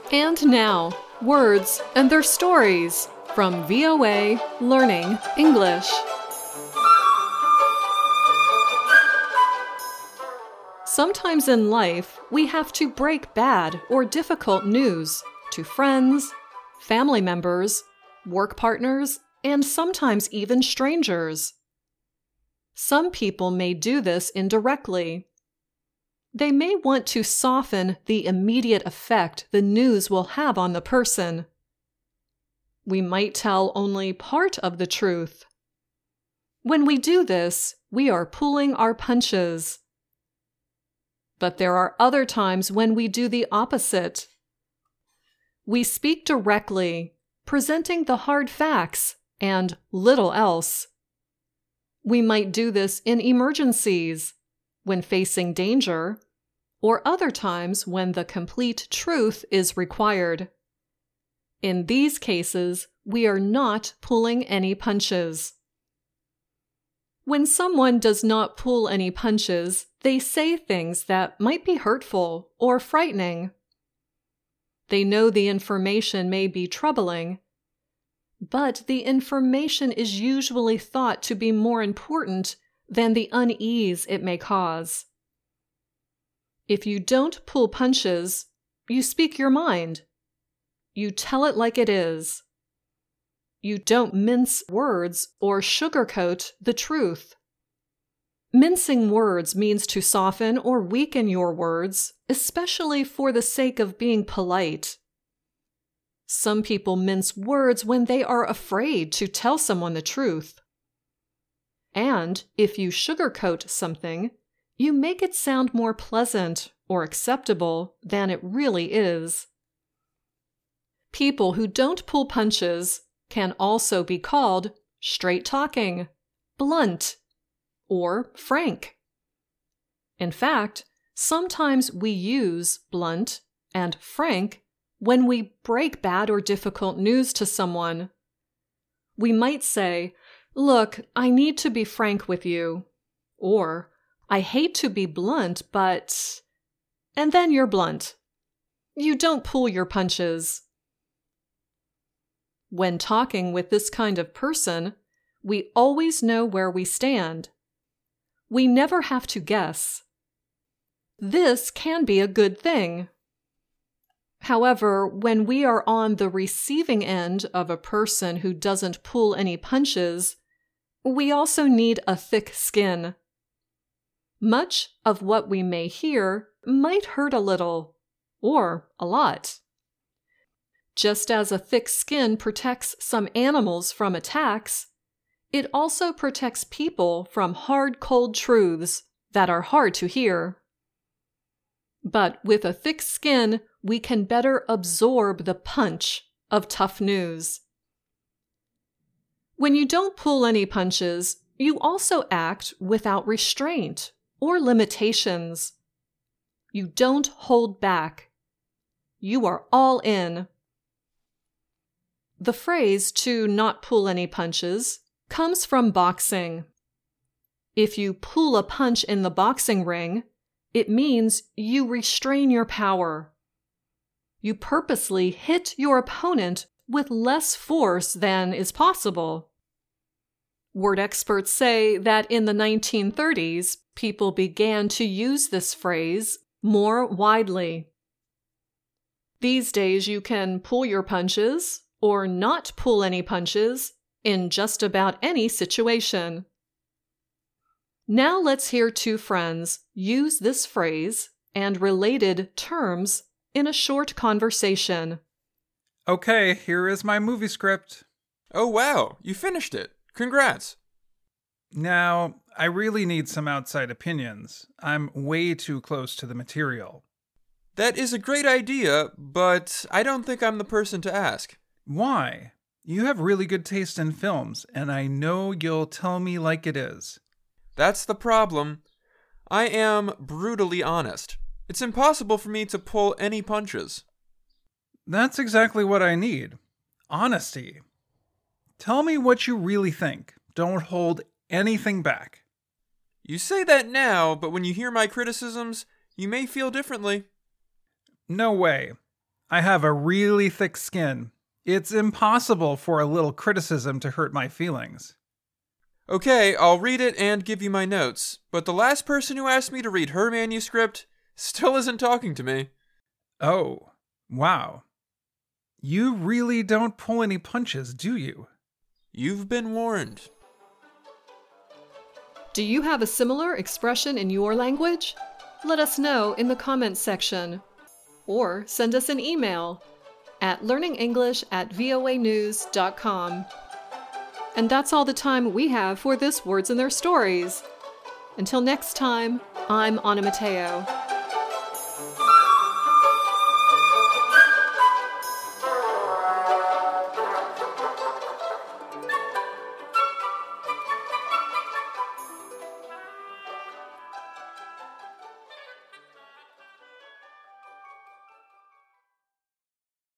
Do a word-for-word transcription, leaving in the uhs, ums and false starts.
And now, words and their stories from V O A Learning English. Sometimes in life, we have to break bad or difficult news to friends, family members, work partners, and sometimes even strangers. Some people may do this indirectly. They may want to soften the immediate effect the news will have on the person. We might tell only part of the truth. When we do this, we are pulling our punches. But there are other times when we do the opposite. We speak directly, presenting the hard facts and little else. We might do this in emergencies, when facing danger, or other times when the complete truth is required. In these cases, we are not pulling any punches. When someone does not pull any punches, they say things that might be hurtful or frightening. They know the information may be troubling, but the information is usually thought to be more important than the unease it may cause. If you don't pull punches, you speak your mind. You tell it like it is. You don't mince words or sugarcoat the truth. Mincing words means to soften or weaken your words, especially for the sake of being polite. Some people mince words when they are afraid to tell someone the truth. And if you sugarcoat something, you make it sound more pleasant or acceptable than it really is. People who don't pull punches can also be called straight-talking, blunt, or frank. In fact, sometimes we use blunt and frank when we break bad or difficult news to someone. We might say, "Look, I need to be frank with you," or "I hate to be blunt, but..." And then you're blunt. You don't pull your punches. When talking with this kind of person, we always know where we stand. We never have to guess. This can be a good thing. However, when we are on the receiving end of a person who doesn't pull any punches, we also need a thick skin. Much of what we may hear might hurt a little, or a lot. Just as a thick skin protects some animals from attacks, it also protects people from hard, cold truths that are hard to hear. But with a thick skin, we can better absorb the punch of tough news. When you don't pull any punches, you also act without restraint or limitations. You don't hold back. You are all in. The phrase to not pull any punches comes from boxing. If you pull a punch in the boxing ring, it means you restrain your power. You purposely hit your opponent with less force than is possible. Word experts say that in the nineteen thirties, people began to use this phrase more widely. These days, you can pull your punches or not pull any punches in just about any situation. Now let's hear two friends use this phrase and related terms in a short conversation. Okay, here is my movie script. Oh wow, you finished it. Congrats. Now, I really need some outside opinions. I'm way too close to the material. That is a great idea, but I don't think I'm the person to ask. Why? You have really good taste in films, and I know you'll tell me like it is. That's the problem. I am brutally honest. It's impossible for me to pull any punches. That's exactly what I need. Honesty. Tell me what you really think. Don't hold anything back. You say that now, but when you hear my criticisms, you may feel differently. No way. I have a really thick skin. It's impossible for a little criticism to hurt my feelings. Okay, I'll read it and give you my notes, but the last person who asked me to read her manuscript still isn't talking to me. Oh, wow. You really don't pull any punches, do you? You've been warned. Do you have a similar expression in your language? Let us know in the comments section. Or send us an email at learningenglish at voa news dot com. And that's all the time we have for this Words and Their Stories. Until next time, I'm Anna Mateo.